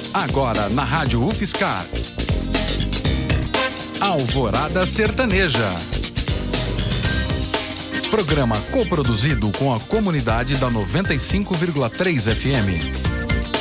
Agora na Rádio UFSCar. Alvorada Sertaneja. Programa coproduzido com a comunidade da 95,3 FM.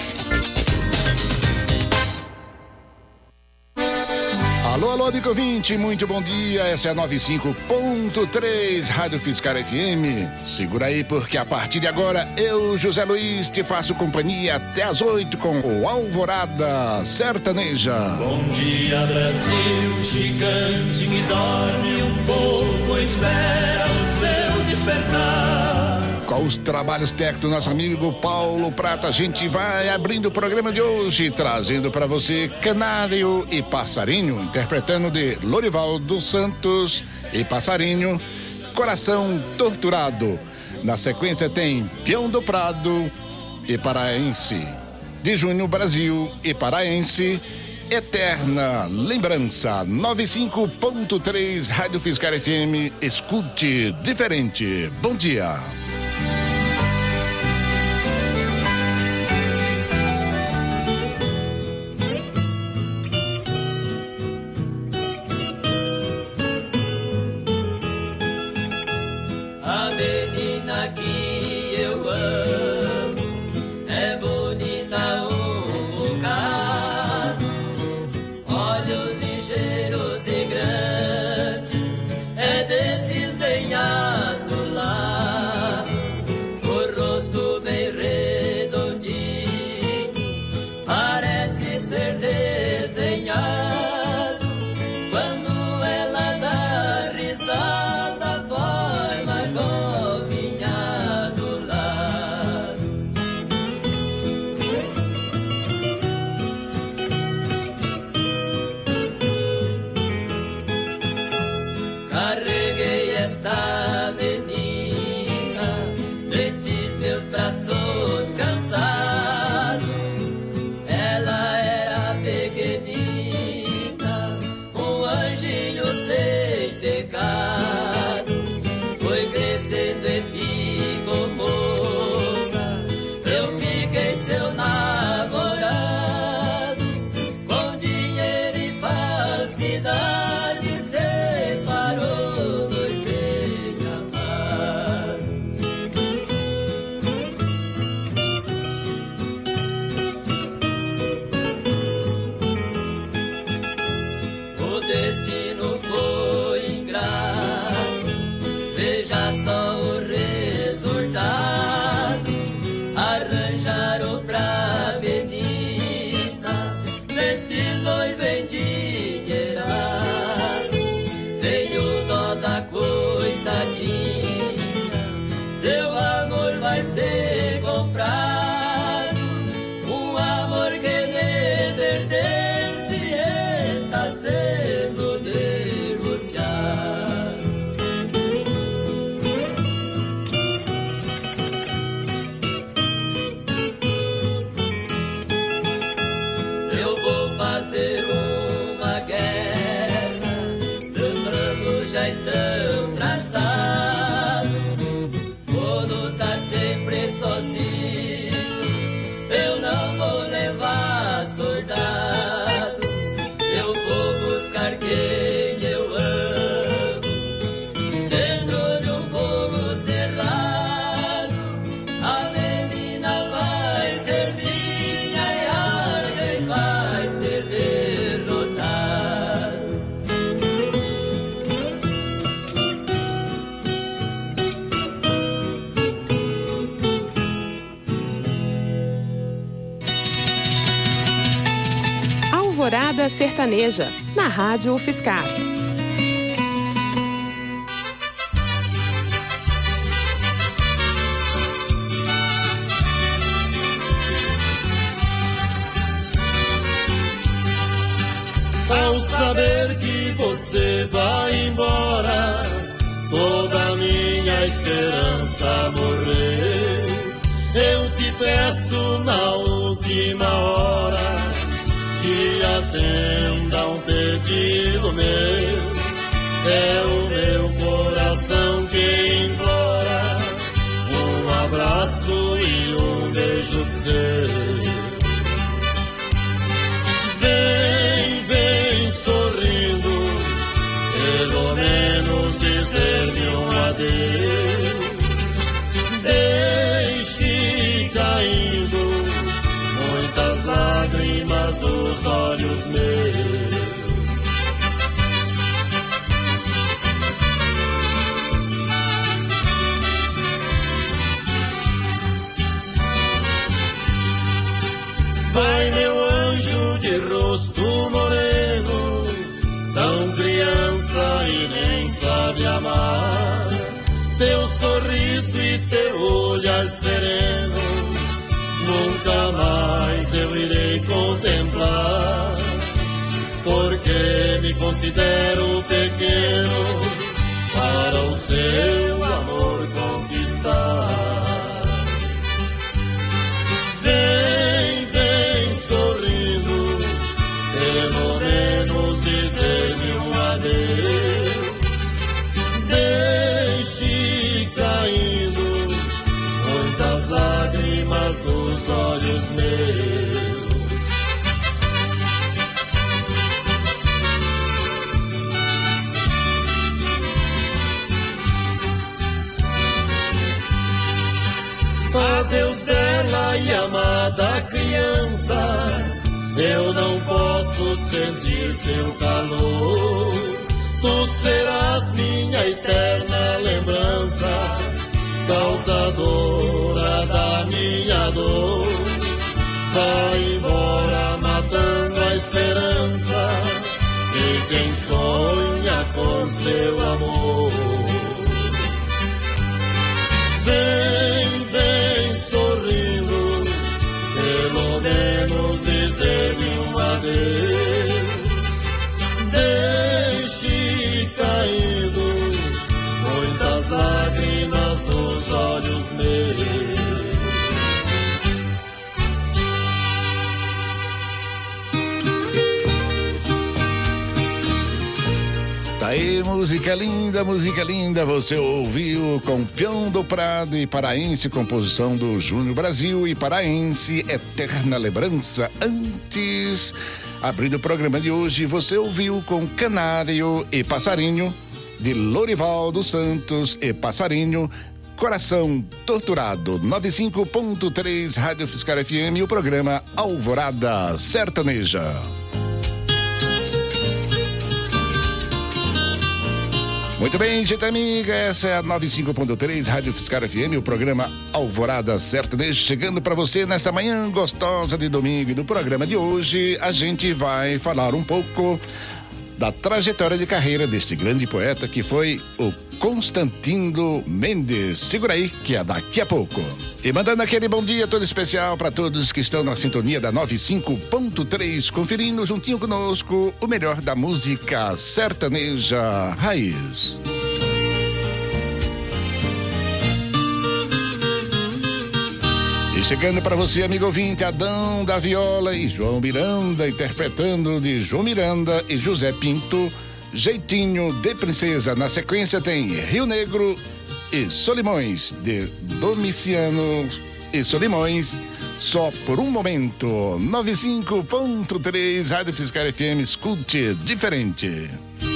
Alô, amigo ouvinte, muito bom dia, essa é a 95.3 Rádio UFSCar FM. Segura aí porque a partir de agora eu, José Luiz, te faço companhia até às 8 com o Alvorada Sertaneja. Bom dia, Brasil, gigante que dorme um pouco, espera o seu despertar. Com os trabalhos técnicos do nosso amigo Paulo Prata, a gente vai abrindo o programa de hoje, trazendo para você Canário e Passarinho, interpretando de Lorival dos Santos e Passarinho, Coração Torturado. Na sequência tem Peão do Prado e Paraense, de Júnior Brasil e Paraense, Eterna Lembrança. 95.3 Rádio UFSCar FM, escute diferente. Bom dia. Alvorada Sertaneja, na Rádio UFSCar. Ao saber que você vai embora, toda minha esperança morreu. Eu te peço na última hora que atenda um pedido meu. É o meu coração que implora um abraço e um beijo seu. Vai, meu anjo de rosto moreno, tão criança e nem sabe amar. Teu sorriso e teu olhar sereno, nunca mais eu irei contemplar, porque me considero pequeno para o seu amor conquistar. Vem, vem sorrindo, pelo menos dizer-me um adeus. Deixe caindo muitas lágrimas dos olhos meus. Adeus, bela e amada criança, eu não posso sentir seu calor. Tu serás minha eterna lembrança, causadora da minha dor. Vai embora matando a esperança de quem sonha com seu amor. Vem, vem sorrindo, pelo menos dizer-me um adeus. Deixe caindo muitas lágrimas nos olhos meus. Tá aí, música linda, você ouviu com Peão do Prado e Paraense, composição do Júnior Brasil e Paraense, Eterna Lembrança. Antes, abrindo o programa de hoje, você ouviu com Canário e Passarinho, de Lorival dos Santos e Passarinho, Coração Torturado, 95.3 Rádio Fiscar FM e o programa Alvorada Sertaneja. Muito bem, gente amiga, essa é a 95.3 Rádio Fiscar FM, o programa Alvorada Sertaneja, chegando para você nesta manhã gostosa de domingo. E no programa de hoje a gente vai falar um pouco da trajetória de carreira deste grande poeta que foi o Constantino Mendes. Segura aí que é daqui a pouco. E mandando aquele bom dia todo especial para todos que estão na sintonia da 95.3, conferindo juntinho conosco o melhor da música sertaneja raiz. E chegando para você, amigo ouvinte, Adão da Viola e João Miranda, interpretando de João Miranda e José Pinto, Jeitinho de Princesa. Na sequência tem Rio Negro e Solimões, de Domiciano e Solimões, Só por um Momento. 95.3 Rádio Fiscar FM, escute diferente.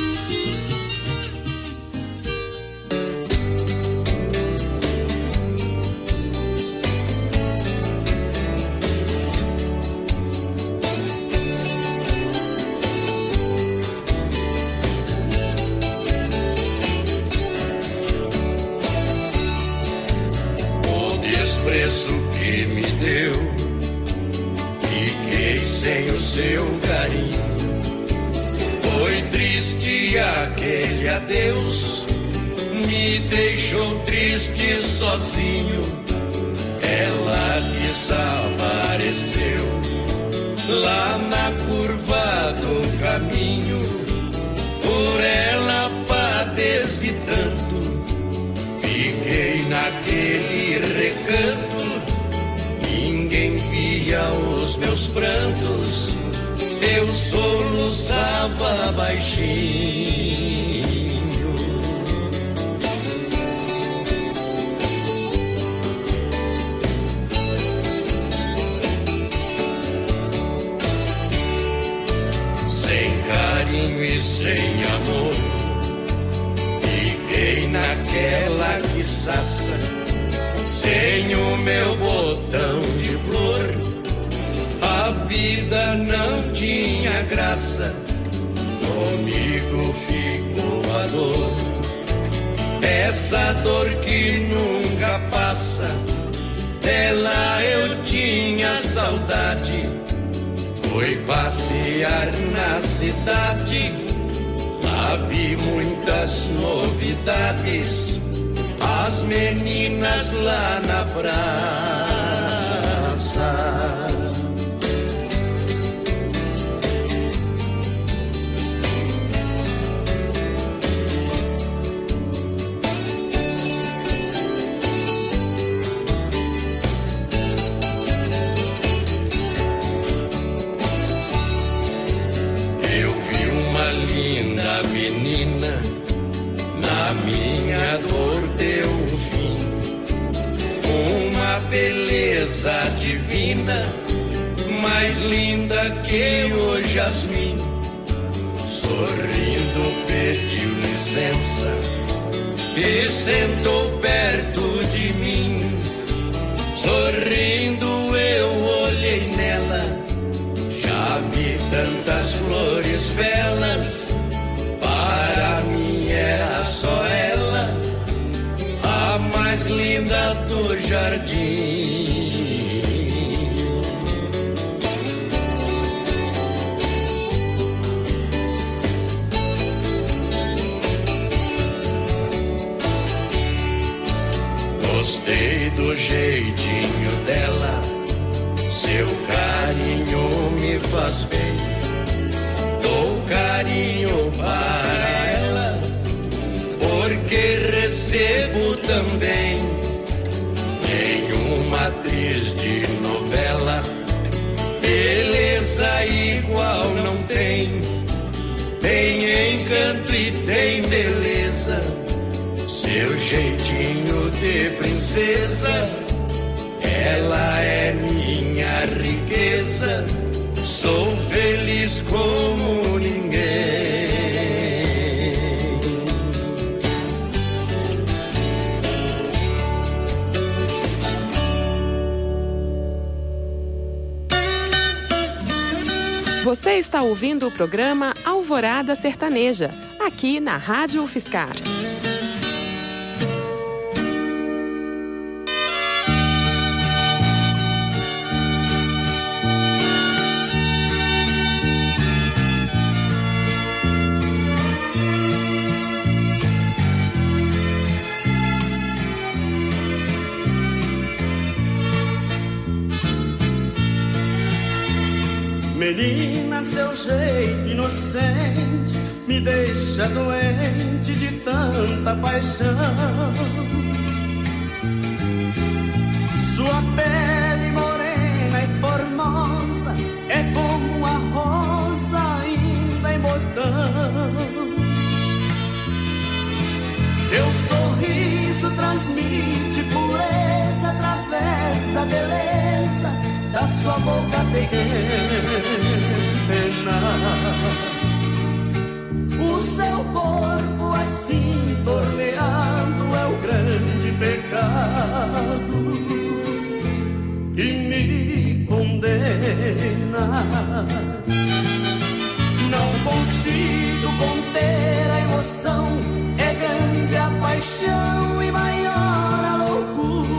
Que me deu, fiquei sem o seu carinho. Foi triste aquele adeus, me deixou triste sozinho. Ela desapareceu lá na curva do caminho. Por ela padeci tanto, fiquei naquele recanto. Ninguém via os meus prantos, eu soluçava baixinho. Sem carinho e sem amor, fiquei naquela quiçaça. Sem o meu botão de flor, a vida não tinha graça. Comigo ficou a dor, essa dor que nunca passa. Dela eu tinha saudade, Fui passear na cidade, lá vi muitas novidades, as meninas lá na praça. Linda menina, na minha dor deu fim, uma beleza divina, mais linda que o jasmim. Sorrindo pediu licença e sentou perto de mim. Sorrindo eu olhei nela, já vi tantas flores belas, para mim era só ela, a mais linda do jardim. Gostei do jeitinho dela, seu carinho me faz bem. Dou carinho para ela, porque recebo também. Nenhuma atriz de novela, beleza igual não tem. Tem encanto e tem beleza, seu jeitinho de princesa. Ela é minha riqueza, sou feliz como ninguém. Você está ouvindo o programa Alvorada Sertaneja, aqui na Rádio UFSCar. Menina, seu jeito inocente me deixa doente de tanta paixão. Sua pele morena e formosa é como uma rosa ainda em botão. Seu sorriso transmite pureza através da beleza da sua boca pequena. O seu corpo assim torneado é o grande pecado que me condena. Não consigo conter a emoção, é grande a paixão e maior a loucura.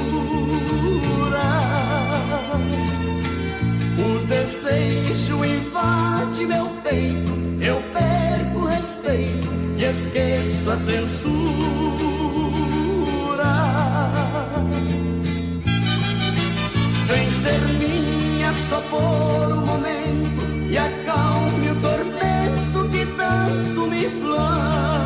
O desejo invade meu peito, eu perco o respeito e esqueço a censura. Vem ser minha só por um momento e acalme o tormento que tanto me inflama.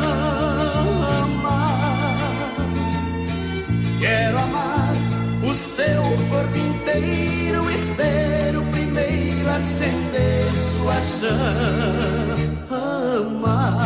Quero amar o seu corpo inteiro e ser o primeiro a acender sua chama.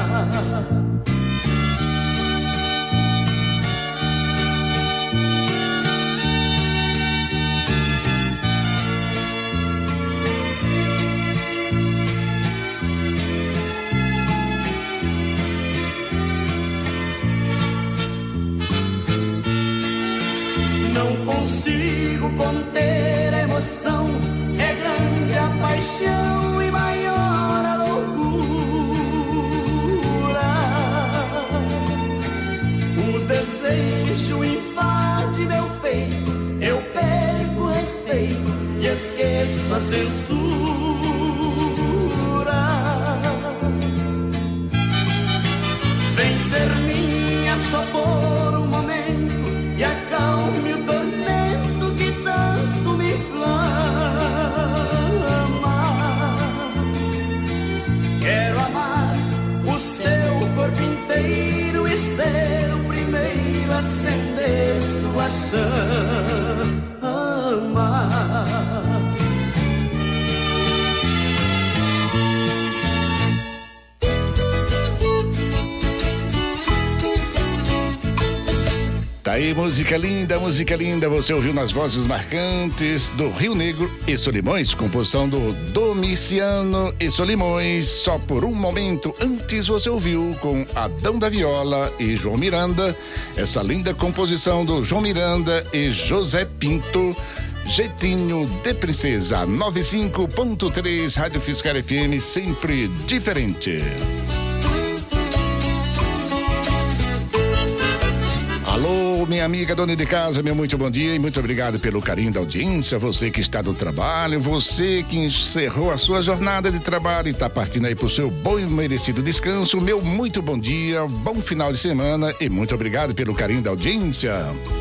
Não consigo conter a emoção, é grande a paixão e maior a loucura. esqueço a censura. Vem ser minha só por um momento e acalme o tormento que tanto me inflama. Quero amar o seu corpo inteiro e ser o primeiro a acender sua chama. Tá aí, música linda, você ouviu nas vozes marcantes do Rio Negro e Solimões, composição do Domiciano e Solimões, Só por um Momento. Antes você ouviu com Adão da Viola e João Miranda, essa linda composição do João Miranda e José Pinto, Jeitinho de Princesa. 95.3 Rádio Fiscar FM, sempre diferente. Alô, minha amiga dona de casa, meu muito bom dia e muito obrigado pelo carinho da audiência. Você que está no trabalho, você que encerrou a sua jornada de trabalho e está partindo aí pro seu bom e merecido descanso, meu muito bom dia, bom final de semana e muito obrigado pelo carinho da audiência.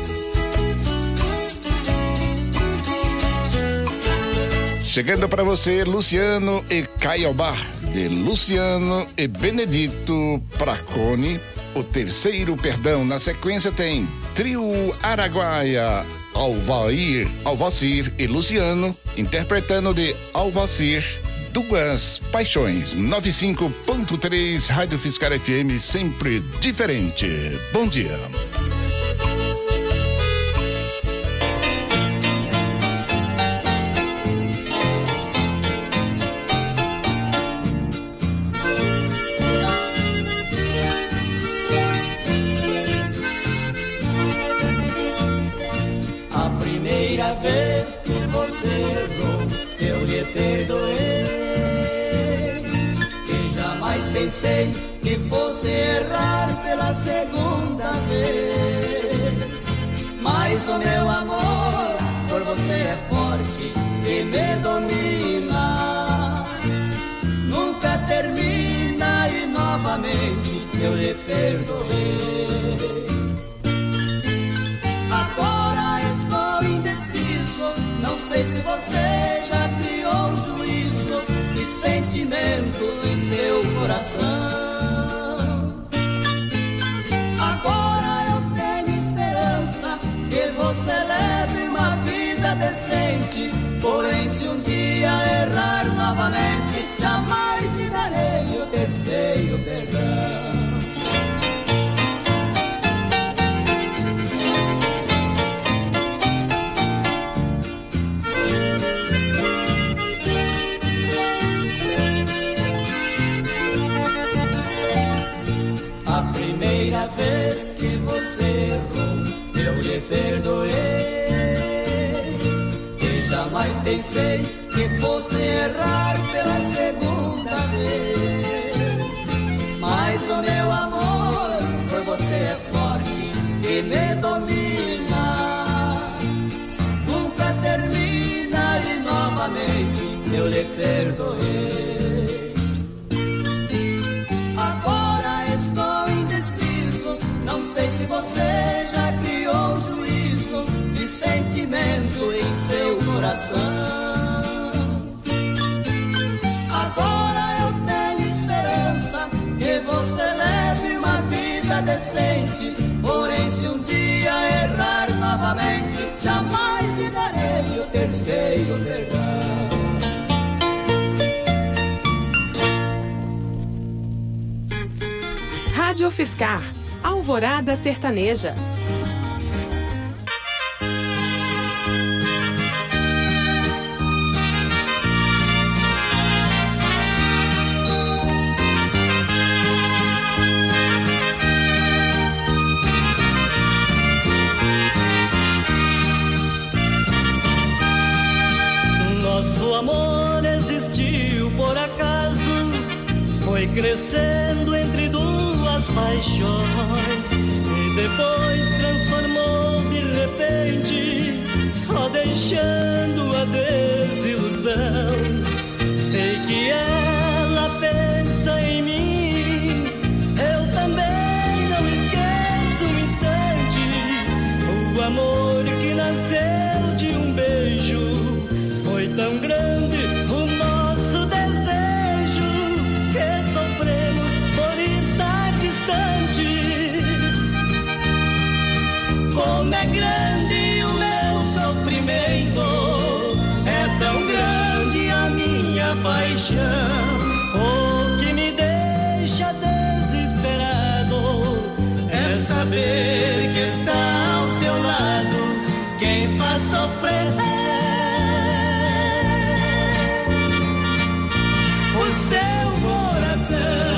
Chegando para você, Luciano e Caiobá, de Luciano e Benedito Pracone. O terceiro perdão, na sequência tem Trio Araguaia, Alvacir e Luciano, interpretando de Alvacir, Duas Paixões. 95.3 Rádio Fiscar FM, sempre diferente. Bom dia. Vez que você errou, eu lhe perdoei. E jamais pensei que fosse errar pela segunda vez. Mas o meu amor por você é forte e me domina. Nunca termina e novamente eu lhe perdoei. Não sei se você já criou juízo e sentimento em seu coração. Agora eu tenho esperança que você leve uma vida decente. Porém, se um dia errar novamente, jamais lhe darei o terceiro perdão. Primeira vez que você errou, eu lhe perdoei. E jamais pensei que fosse errar pela segunda vez. Mas o meu amor por você é forte e me domina. Nunca termina e novamente eu lhe perdoei. Não sei se você já criou juízo e sentimento em seu coração. Agora eu tenho esperança que você leve uma vida decente. Porém, se um dia errar novamente, jamais lhe darei o terceiro perdão. Rádio Fiscar, Alvorada Sertaneja. Nosso amor existiu por acaso, foi crescendo entre duas paixões e depois transformou de repente só deixando a desilusão. Sei que ela pensa em mim, eu também não esqueço um instante. O amor que nasceu de um beijo foi tão grande o nosso desejo que sofremos por estar distante. Como é grande o meu sofrimento, é tão grande a minha paixão. O que me deixa desesperado é saber que está ao seu lado quem faz sofrer o seu coração.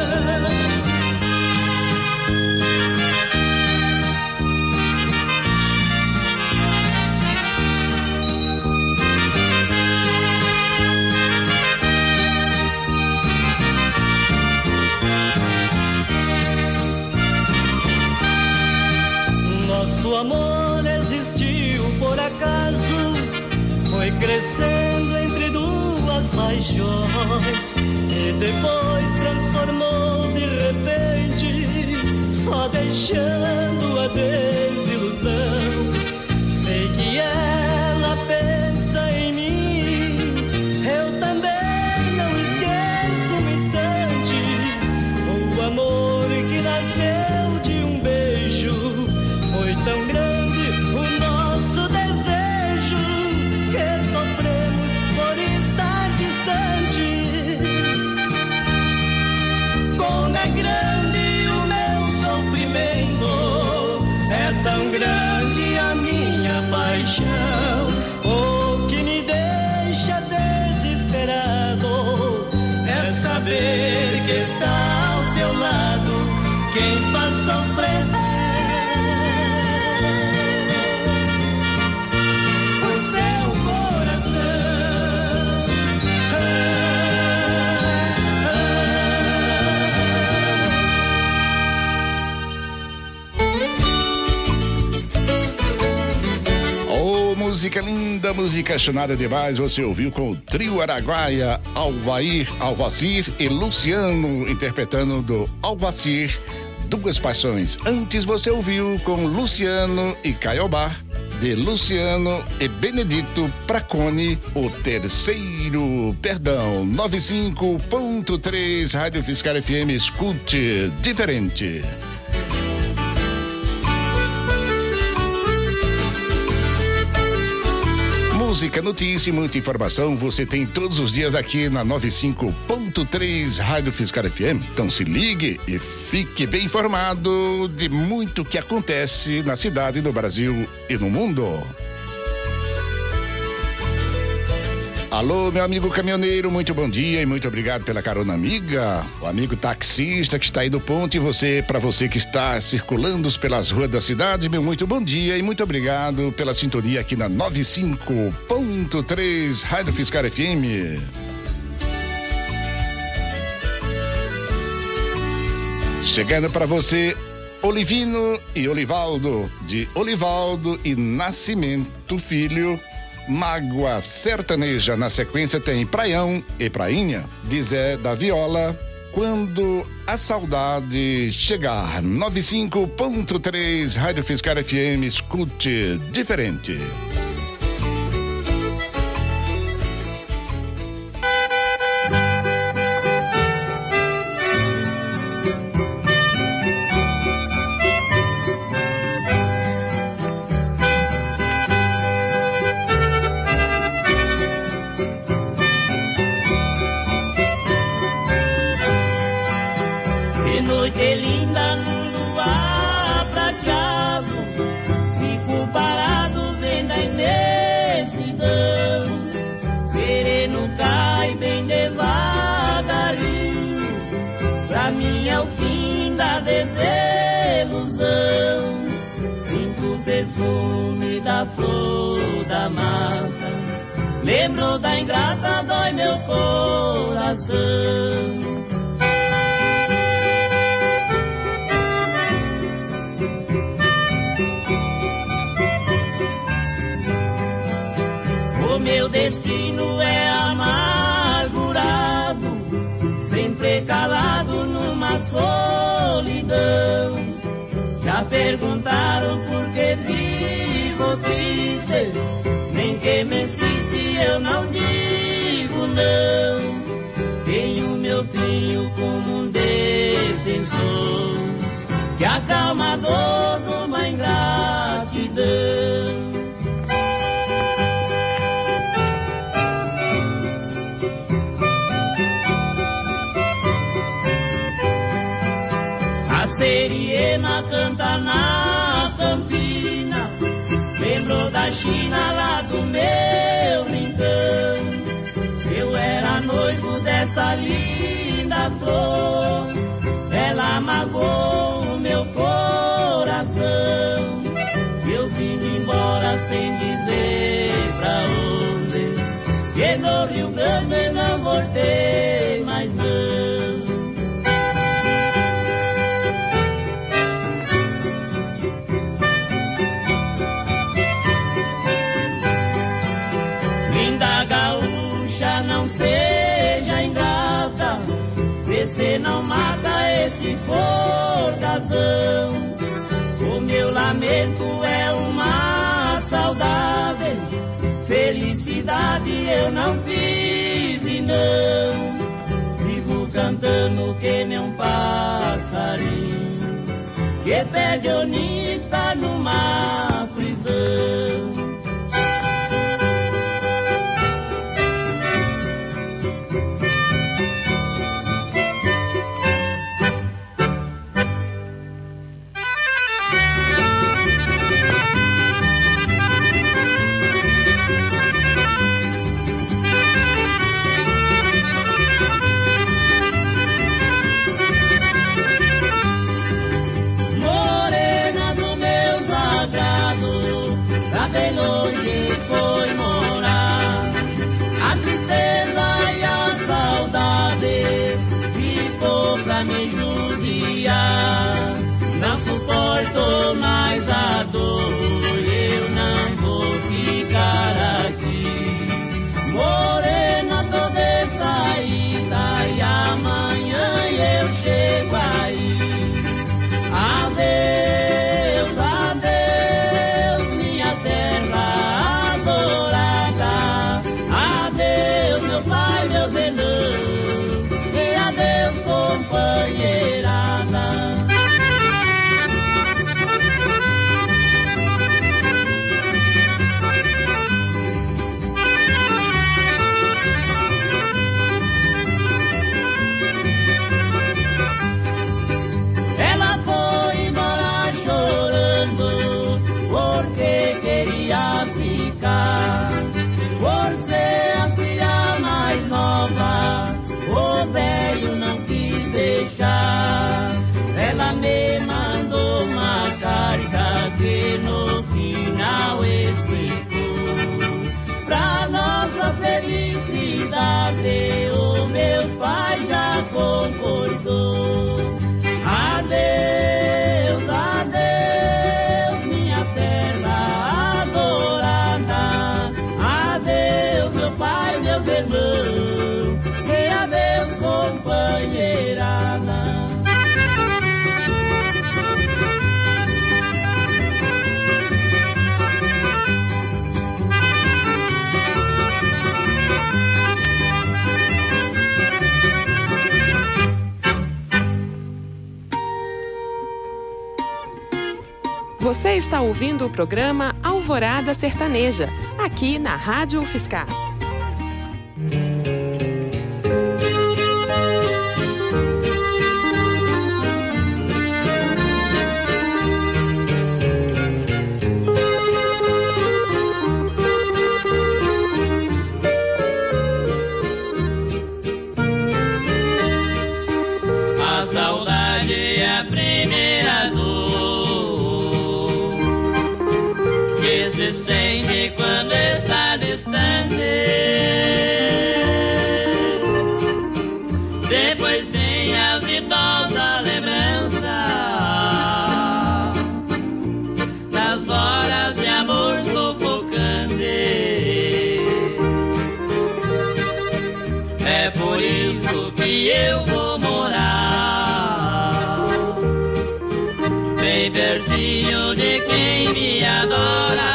Nosso amor existiu por acaso, foi crescendo entre duas paixões e depois transformou de repente, só deixando a desilusão. Sei que ela pensa em mim, eu também não esqueço um instante. O amor que nasceu de um beijo foi tão grande o nosso desejo que sofremos por estar distante. Como é grande o meu sofrimento, é tão grande a minha paixão. O que me deixa desesperado é saber que está ao seu lado quem faz sofrer música linda, música chonada demais. Você ouviu com o trio Araguaia, Alvacir e Luciano, interpretando do Alvacir, Duas Paixões. Antes você ouviu com Luciano e Caiobá, de Luciano e Benedito Pracone, o terceiro perdão. 95.3 Rádio Fiscal FM, escute diferente. Música, notícia e muita informação você tem todos os dias aqui na 95.3 Rádio Fiscal FM. Então se ligue e fique bem informado de muito que acontece na cidade, no Brasil e no mundo. Alô, meu amigo caminhoneiro, muito bom dia e muito obrigado pela carona amiga. O amigo taxista que está aí no ponto e para você que está circulando pelas ruas da cidade, meu muito bom dia e muito obrigado pela sintonia aqui na 95.3 Rádio Fiscal FM. Chegando para você, Olivino e Olivaldo, de Olivaldo e Nascimento Filho. Mágoa Sertaneja. Na sequência tem Praião e Prainha, de Zé da Viola, Quando a Saudade Chegar. 95.3 Rádio Fiscal FM, escute diferente. noite linda no luar prateado, fico parado vendo a imensidão. Sereno cai bem devagarinho, pra mim é o fim da desilusão. Sinto o perfume da flor da mata, lembro da ingrata, dói meu coração. Já perguntaram por que vivo triste, nem que me insiste eu não digo não. Tenho meu pinho como um defensor, que acalma a dor de uma ingratidão. A siriema canta na campina, lembro da China lá do meu rincão. Eu era noivo dessa linda flor, ela magoou o meu coração. Eu vim embora sem dizer pra onde, e no Rio Grande não voltei mais não. Linda gaúcha, não seja ingrata, vê se não mata esse forcazão. O meu lamento é uma saudade, felicidade eu não fiz-lhe não. Vivo cantando que nem um passarinho que perde o ninho, está numa prisão. Não suporto mais a dor, eu não vou ficar aqui. Morena, tô de saída e amanhã eu chego aí. Adeus, adeus, minha terra adorada. Adeus, meu pai, meus irmãos, e adeus, companheirada. Por ser a filha mais nova, o velho não quis deixar. Ela me mandou uma carta que no final explicou. Pra nossa felicidade, os meus pais já concordou. Adeus, adeus, minha terra adorada. Adeus, meu pai, meus irmãos, e adeus, companheirada. Você está ouvindo o programa Alvorada Sertaneja, aqui na Rádio UFSCar. A saudade é a primeira dor que se sente quando está distante. Depois vem a exitosa lembrança das horas de amor sufocante. É por isso que eu vou morar bem pertinho adora.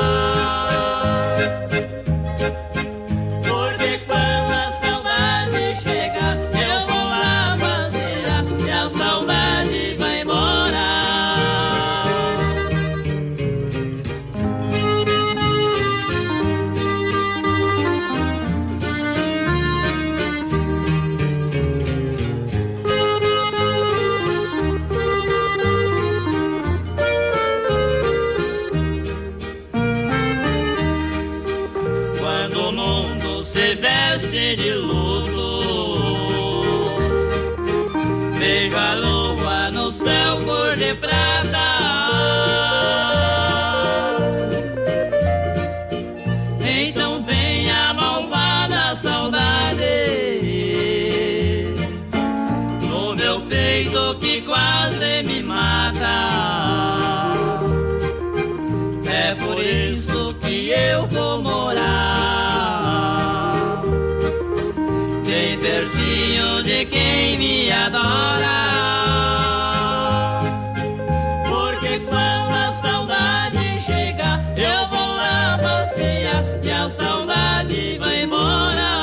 Porque quando a saudade chega, eu vou lá vaziar e a saudade vai embora. Quando o mundo se veste de luto, vejo a lua no céu cor de prata. Então vem a malvada saudade no meu peito que quase me mata. É por isso que eu vou morar bem pertinho de quem me adora. Porque quando a saudade chega, eu vou lá passear e a saudade vai embora.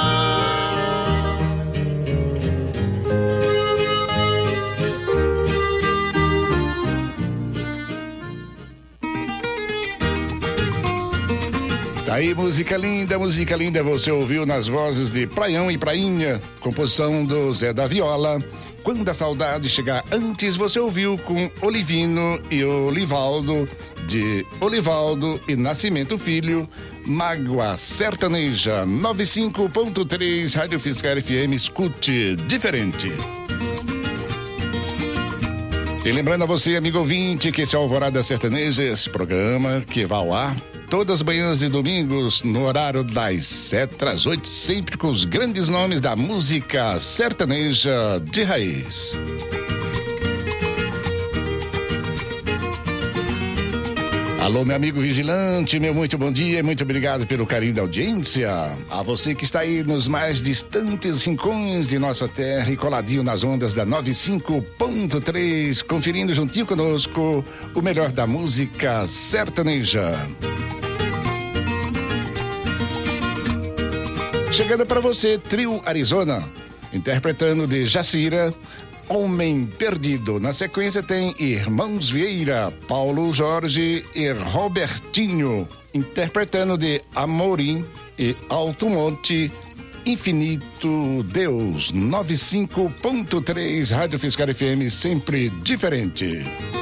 Tá aí, música linda, você ouviu nas vozes de Praião e Prainha, composição do Zé da Viola. Quando a saudade chegar, antes você ouviu com Olivino e Olivaldo, de Olivaldo e Nascimento Filho, Mágoa Sertaneja, 95.3, Rádio Fiscal FM, escute diferente. E lembrando a você, amigo ouvinte, que esse é o Alvorada Sertaneja, esse programa que vai ao ar todas as manhãs e domingos, no horário das 7 às 8, sempre com os grandes nomes da música sertaneja de raiz. Alô, meu amigo vigilante, meu muito bom dia e muito obrigado pelo carinho da audiência. A você que está aí nos mais distantes rincões de nossa terra e coladinho nas ondas da 95.3, conferindo juntinho conosco o melhor da música sertaneja. Chegando para você, Trio Arizona, interpretando de Jacira, Homem Perdido. Na sequência tem Irmãos Vieira, Paulo Jorge e Robertinho, interpretando de Amorim e Alto Monte, Infinito Deus. 95.3, Rádio Fiscal FM, sempre diferente.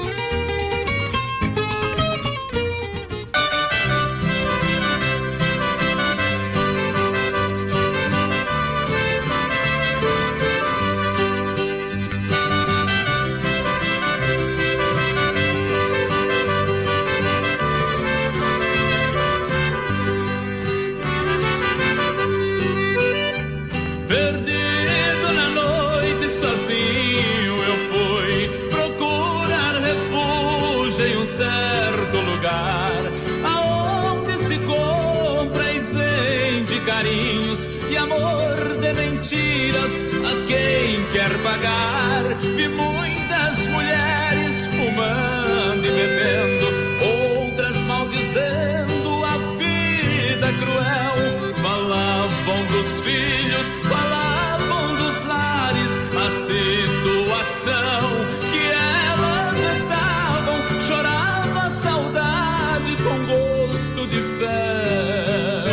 Vi muitas mulheres fumando e bebendo, outras maldizendo a vida cruel. Falavam dos filhos, falavam dos lares, a situação que elas estavam. Chorava a saudade com gosto de fé.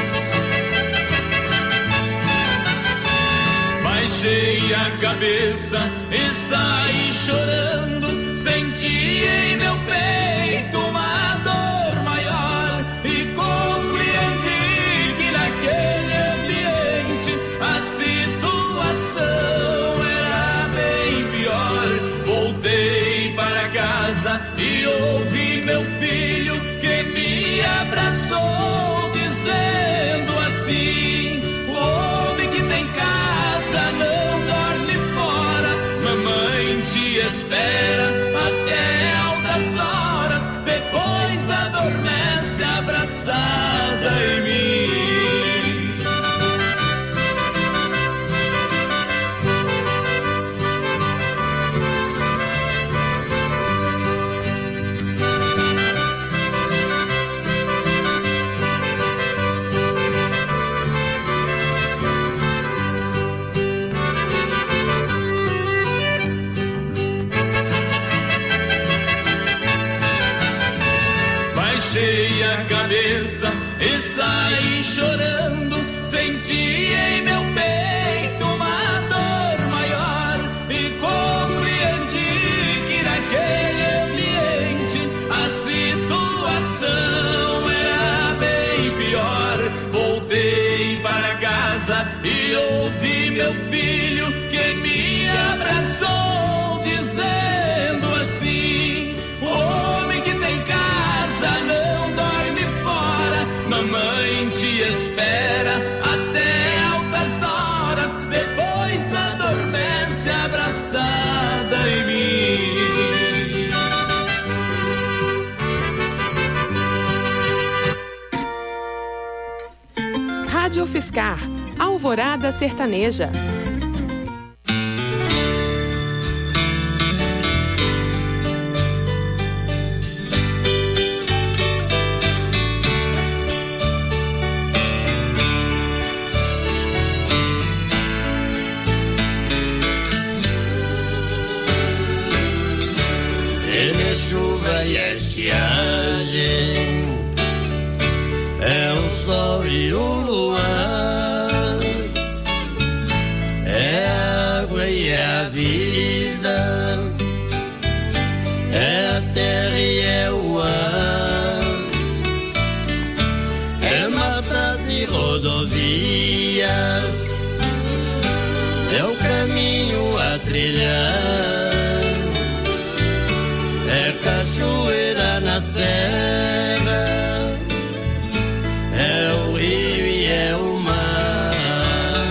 Baixei a cabeça e saí chorando, senti em meu peito uma dor maior e compreendi que naquele ambiente a situação era bem pior. Voltei para casa e ouvi meu filho que me abraçou dizendo assim: o homem que tem casa não dorme fora, mamãe te espera até altas horas. saí chorando, senti em meu peito uma dor maior e compreendi que naquele ambiente a situação era bem pior. Voltei para casa e ouvi meu filho que me abraçou, dizendo assim: o homem que tem casa não dorme fora, mamãe te espera até altas horas, depois adormece abraçada em mim. Rádio UFSCar, Alvorada Sertaneja. Chuva e estiagem, é o sol e o luar, é a água e é a vida, é a terra e é o ar, é matas e rodovias, é o caminho a trilhar, é cachoeira na serra, é o rio e é o mar,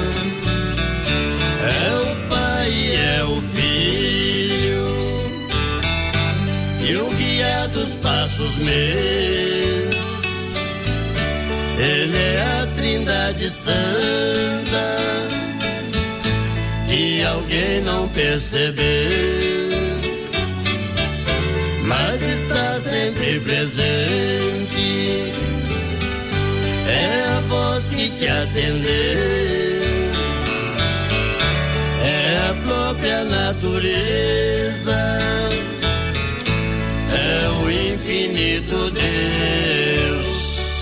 é o pai e é o filho, e o guia dos passos meus. Ele é a Trindade Santa, que alguém não percebeu, mas está sempre presente. É a voz que te atendeu, é a própria natureza, é o infinito Deus.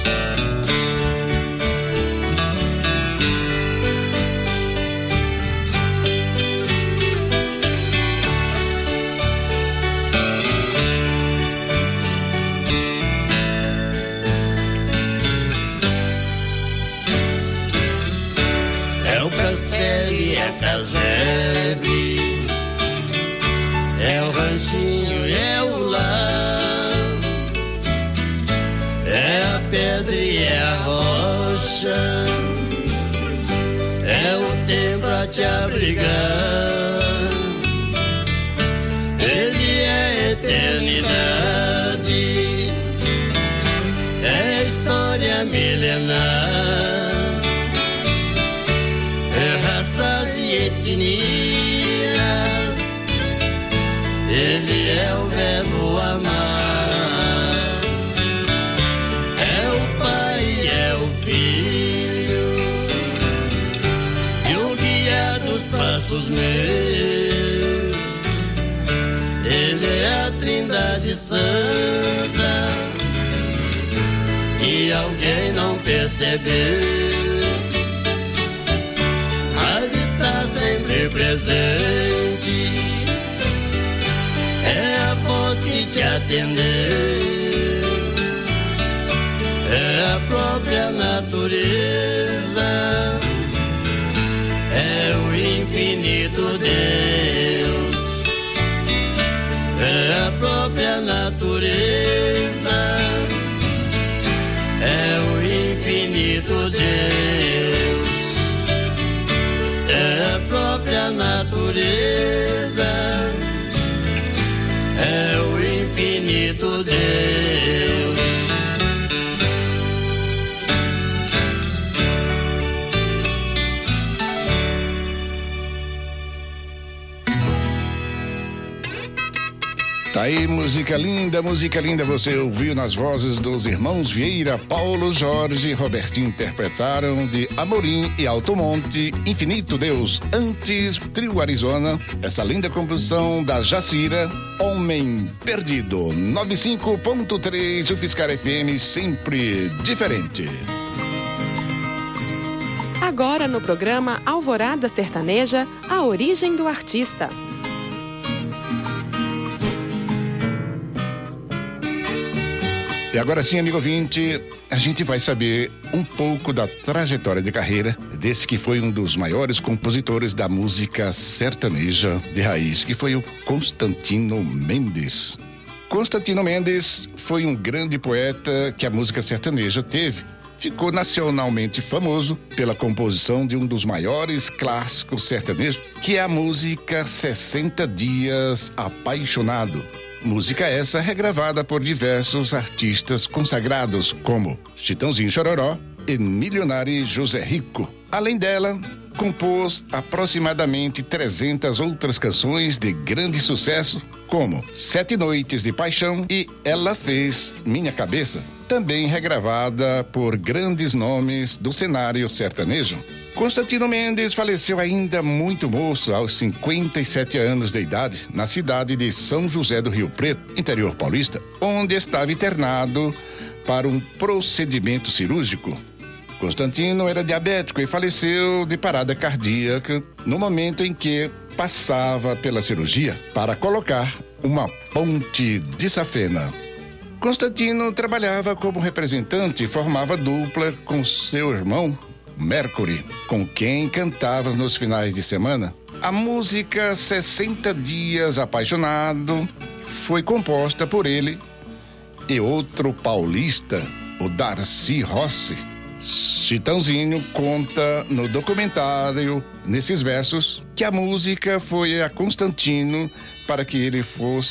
É casebre, é o ranchinho, é o lar, é a pedra e é a rocha, é o tempo a te abrigar. Ele é a eternidade, é a história milenar, etnias, ele é o verbo amar, é o pai, é o filho, e o guia dos passos meus. Ele é a Trindade Santa, que alguém não percebeu, sempre presente. É a voz que te atendeu, é a própria natureza, é o infinito Deus, é a própria natureza, é o infinito Deus, é a própria natureza, é o infinito Deus. Tá aí, música linda, você ouviu nas vozes dos irmãos Vieira, Paulo Jorge e Robertinho, interpretaram de Amorim e Alto Monte, Infinito Deus. Antes, Trio Arizona, essa linda composição da Jacira, Homem Perdido. 95.3 UFSCar FM, sempre diferente. Agora no programa Alvorada Sertaneja, a origem do artista. E agora sim, amigo ouvinte, a gente vai saber um pouco da trajetória de carreira desse que foi um dos maiores compositores da música sertaneja de raiz, que foi o Constantino Mendes. Constantino Mendes foi um grande poeta que a música sertaneja teve. Ficou nacionalmente famoso pela composição de um dos maiores clássicos sertanejos, que é a música 60 Dias Apaixonado. Música essa regravada por diversos artistas consagrados, como Chitãozinho Chororó e Milionário José Rico. Além dela, compôs aproximadamente 300 outras canções de grande sucesso, como 7 Noites de Paixão e Ela Fez Minha Cabeça, também regravada por grandes nomes do cenário sertanejo. Constantino Mendes faleceu ainda muito moço, aos 57 anos de idade, na cidade de São José do Rio Preto, interior paulista, onde estava internado para um procedimento cirúrgico. Constantino era diabético e faleceu de parada cardíaca no momento em que passava pela cirurgia para colocar uma ponte de safena. Constantino trabalhava como representante e formava dupla com seu irmão Mercury, com quem cantava nos finais de semana. A música 60 Dias Apaixonado foi composta por ele e outro paulista, o Darcy Rossi. Chitãozinho conta no documentário, nesses versos, que a música foi a Constantino para que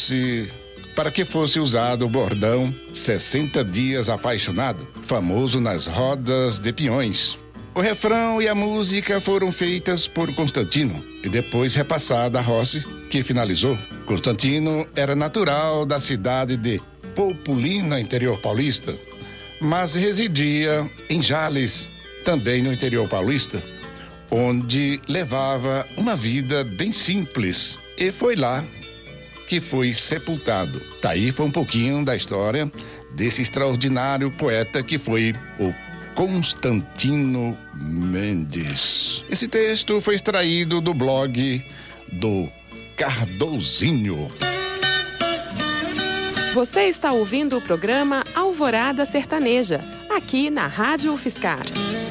fosse usado o bordão 60 Dias Apaixonado, famoso nas rodas de peões. O refrão e a música foram feitas por Constantino e depois repassada a Rossi, que finalizou. Constantino era natural da cidade de Populina, interior paulista, mas residia em Jales, também no interior paulista, onde levava uma vida bem simples, e foi lá que foi sepultado. Daí foi um pouquinho da história desse extraordinário poeta que foi o Constantino Mendes. Esse texto foi extraído do blog do Cardozinho. Você está ouvindo o programa Alvorada Sertaneja, aqui na Rádio UFSCar.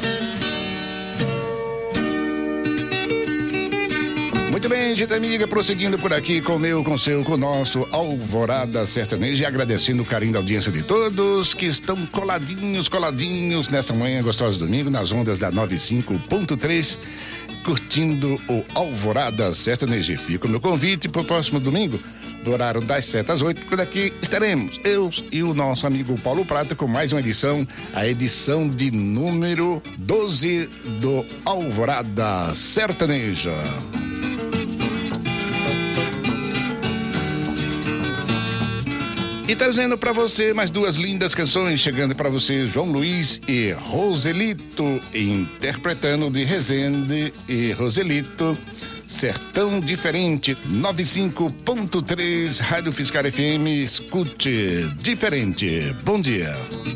Muito bem, gente amiga, prosseguindo por aqui com o nosso Alvorada Sertaneja, e agradecendo o carinho da audiência de todos que estão coladinhos nessa manhã gostosa de domingo, nas ondas da 95.3, curtindo o Alvorada Sertaneja. Fica o meu convite para o próximo domingo, do horário das 7 às 8, quando aqui estaremos, eu e o nosso amigo Paulo Prata, com mais uma edição, a edição de número 12 do Alvorada Sertaneja. E trazendo para você mais duas lindas canções, chegando para você João Luiz e Roselito, interpretando de Rezende e Roselito, Sertão Diferente, 95.3, Rádio UFSCar FM, escute diferente. Bom dia.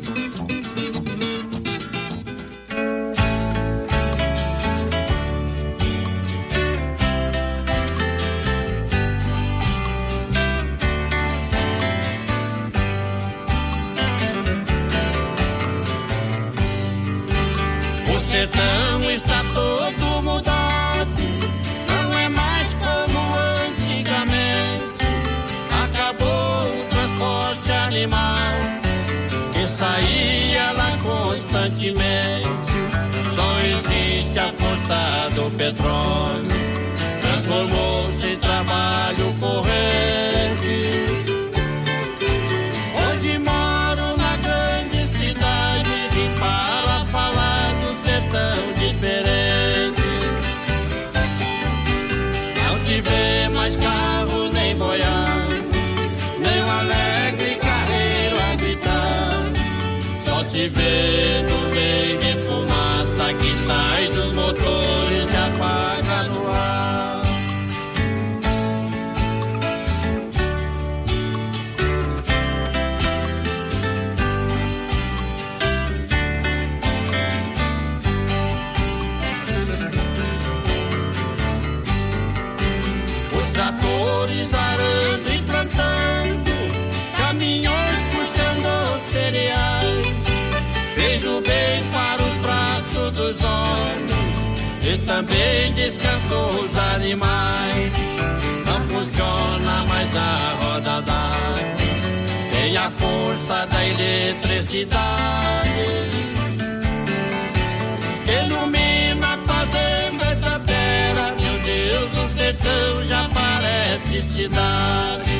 O sertão está todo mudado, não é mais como antigamente. Acabou o transporte animal, que saía lá constantemente. Só existe a força do petróleo, transformou-se em trabalho corrente. Hoje moro na grande cidade, vim para falar do sertão diferente. Não se vê mais carro nem boiar, nem um alegre carreiro a gritar. Só se vê nuvem de fumaça que sai dos motores e apaga no ar. flores arando e plantando, caminhões puxando cereais. Vejo bem para os braços dos homens e também descansou os animais. Não funciona mais a roda d'água, tem a força da eletricidade. Ilumina a fazenda e tapera, meu Deus, o sertão já parece cidade.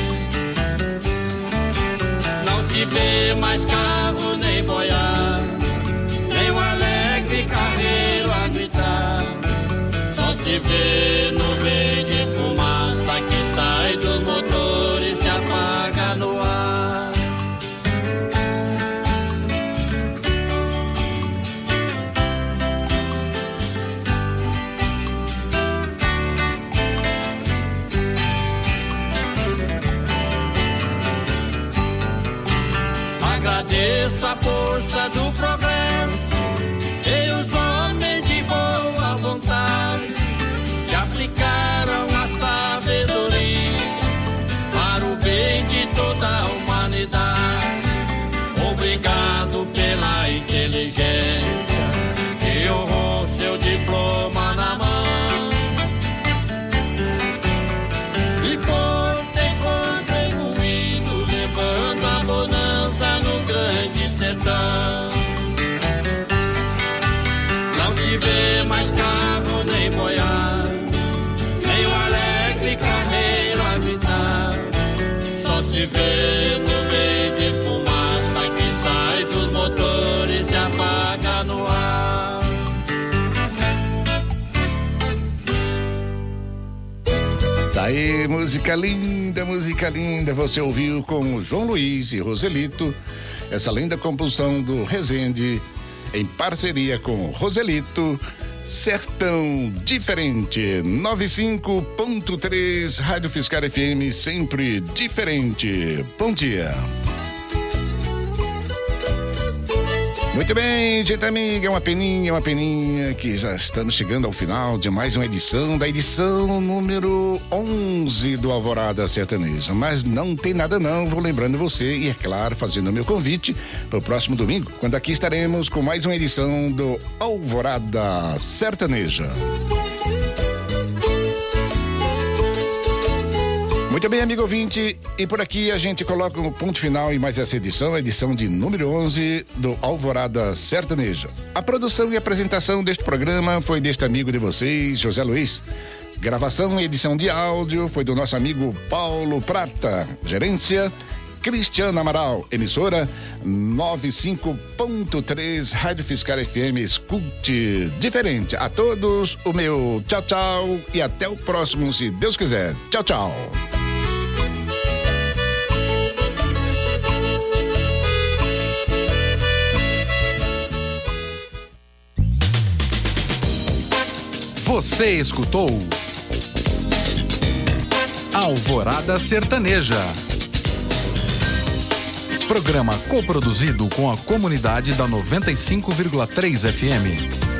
Não se vê mais carro nem boiar, nem um alegre carreiro a gritar. Só se vê nuvem de fumaça que sai dos motores e se apaga no ar. Agradeço a força do progresso e os homens de boa vontade que aplicaram a sabedoria para o bem de toda a humanidade. Obrigado pela inteligência que honrou seu diploma na mão e por ter contribuído levando a bonança no grande sertão. Não se vê mais carro nem boiar, nem um alegre carreiro a gritar. Só se vê nuvem de fumaça que sai dos motores e apaga no ar. Tá aí, música linda, você ouviu com o João Luiz e Roselito, essa linda composição do Rezende, em parceria com Roselito, Sertão Diferente, 95.3, Rádio Fiscal FM, sempre diferente. Bom dia. Muito bem, gente amiga, uma peninha que já estamos chegando ao final de mais uma edição, da edição número 11 do Alvorada Sertaneja. Mas não tem nada não, vou lembrando você e, é claro, fazendo o meu convite para o próximo domingo, quando aqui estaremos com mais uma edição do Alvorada Sertaneja. Muito bem, amigo ouvinte, e por aqui a gente coloca um ponto final em mais essa edição, a edição de número 11 do Alvorada Sertaneja. A produção e apresentação deste programa foi deste amigo de vocês, José Luiz. Gravação e edição de áudio foi do nosso amigo Paulo Prata. Gerência, Cristiano Amaral. Emissora 95.3 Rádio Fiscal FM. Escute diferente. A todos o meu tchau, tchau e até o próximo, se Deus quiser. Tchau, tchau. Você escutou Alvorada Sertaneja, programa coproduzido com a comunidade da 95,3 FM.